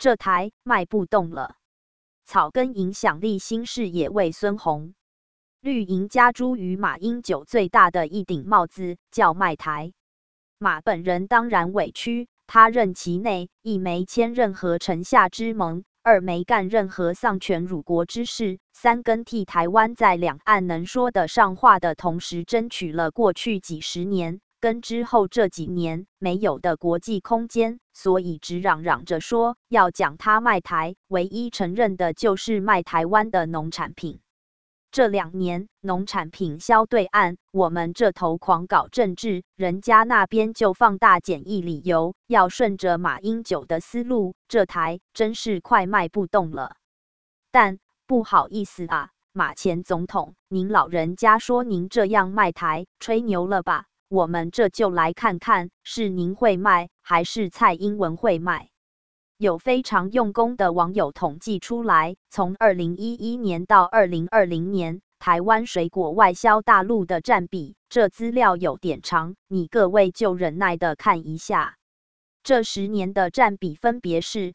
这台卖不动了。草根影响力新视野为孙宏。绿营加诸于马英九最大的一顶帽子，叫卖台。马本人当然委屈，他任期内一没签任何城下之盟，二没干任何丧权辱国之事，三更替台湾在两岸能说得上话的同时，争取了过去几十年跟之后这几年没有的国际空间，所以只嚷嚷着说要讲他卖台，唯一承认的就是卖台湾的农产品。这2年农产品销对岸，我们这头狂搞政治，人家那边就放大检疫理由，要顺着马英九的思路，这台真是快卖不动了。但不好意思啊，马前总统，您老人家说您这样卖台，吹牛了吧？我们这就来看看，是您会卖，还是蔡英文会卖？有非常用功的网友统计出来，从2011年到2020年，台湾水果外销大陆的占比，这资料有点长，你各位就忍耐的看一下。这10年的占比分别是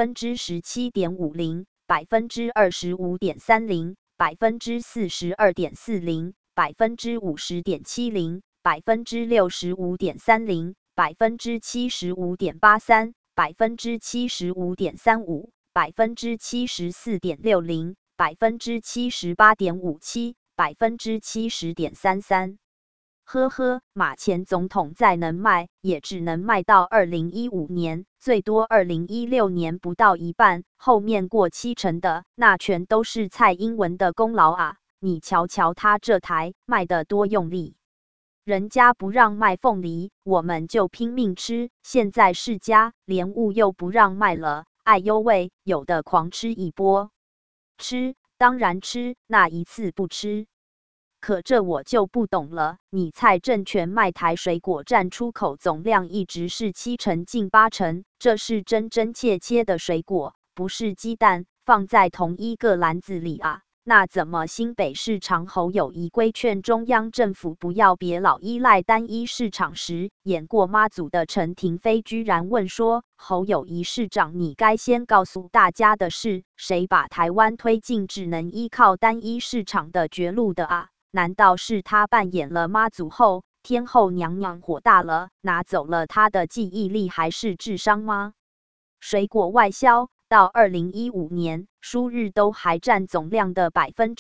17.50%、25.30%、42.40%、50.70%、65.30%、75.83%。75.35%、74.60%、78.57%、70.33%。呵呵，马前总统再能卖，也只能卖到2015年，最多2016年不到一半，后面过70%的，那全都是蔡英文的功劳啊！你瞧瞧他这台卖得多用力。人家不让卖凤梨，我们就拼命吃。现在世家莲雾又不让卖了，哎呦喂，有的狂吃一波。吃，当然吃，那一次不吃。可这我就不懂了，你蔡政权卖台水果占出口总量一直是7成近8成，这是真真切切的水果，不是鸡蛋，放在同一个篮子里啊。那怎么新北市长侯友宜规劝中央政府不要别老依赖单一市场时，演过妈祖的陈亭妃居然问说，侯友宜市长你该先告诉大家的是，谁把台湾推进只能依靠单一市场的绝路的啊？难道是他扮演了妈祖后，天后娘娘火大了，拿走了他的记忆力还是智商吗？水果外销到2015年，输日都还占总量的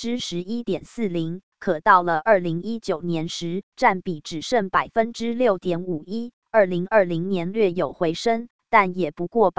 11.40%， 可到了2019年时，占比只剩 6.51%， 2020年略有回升，但也不过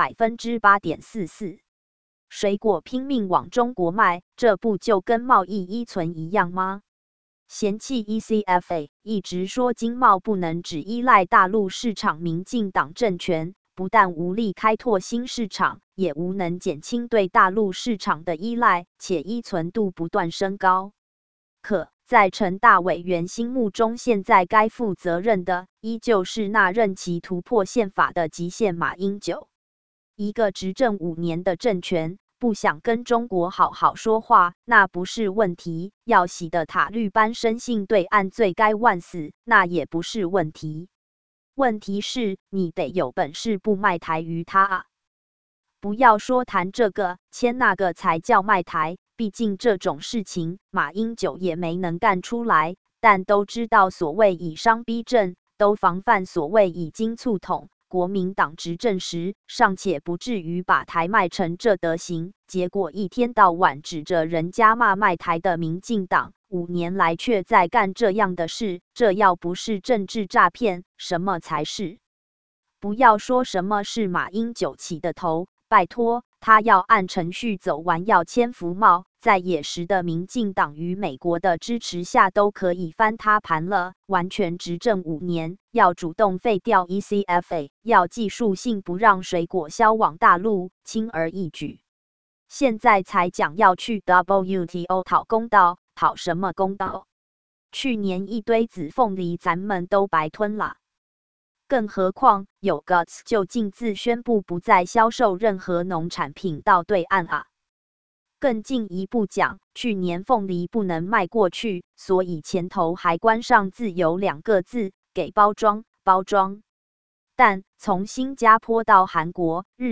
8.44%。水果拼命往中国卖，这不就跟贸易依存一样吗？嫌弃 ECFA， 一直说经贸不能只依赖大陆市场，民进党政权不但无力开拓新市场，也无能减轻对大陆市场的依赖，且依存度不断升高。可在陈大委员心目中，现在该负责任的依旧是那任期突破宪法的极限马英九。一个执政5年的政权，不想跟中国好好说话，那不是问题；要洗得塔绿班深信对岸罪该万死，那也不是问题。问题是，你得有本事不卖台于他啊！不要说谈这个，签那个才叫卖台。毕竟这种事情，马英九也没能干出来。但都知道，所谓以商逼政，都防范所谓以经促统。国民党执政时，尚且不至于把台卖成这德行，结果一天到晚指着人家骂卖台的民进党，5年来却在干这样的事，这要不是政治诈骗，什么才是？不要说什么是马英九起的头，拜托，他要按程序走完，要签服贸，在野时的民进党与美国的支持下，都可以翻他盘了。完全执政5年，要主动废掉 ECFA， 要技术性不让水果销往大陆，轻而易举。现在才讲要去 WTO 讨公道，讨什么公道？去年一堆紫凤梨咱们都白吞了。更何况有 guts 就径自宣布不再销售任何农产品到对岸啊！更进一步讲，去年凤梨不能卖过去，所以前头还关上自由2个字，给包装。但从新加坡到韩国、日本，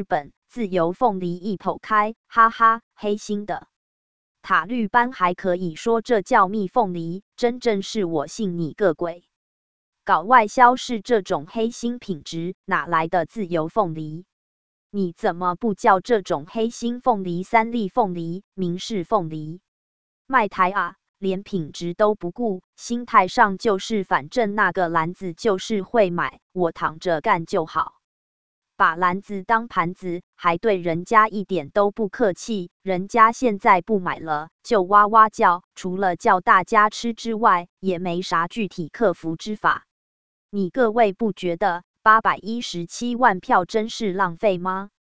自由凤梨一剖开，哈哈，黑心的。塔绿班还可以说这叫蜜凤梨，真正是我信你个鬼！搞外销是这种黑心品质，哪来的自由凤梨？你怎么不叫这种黑心凤梨三粒凤梨、明式凤梨？卖台啊，连品质都不顾，心态上就是反正那个篮子就是会买，我躺着干就好。把篮子当盘子，还对人家一点都不客气。人家现在不买了，就哇哇叫，除了叫大家吃之外，也没啥具体克服之法。你各位不觉得817万票真是浪费吗？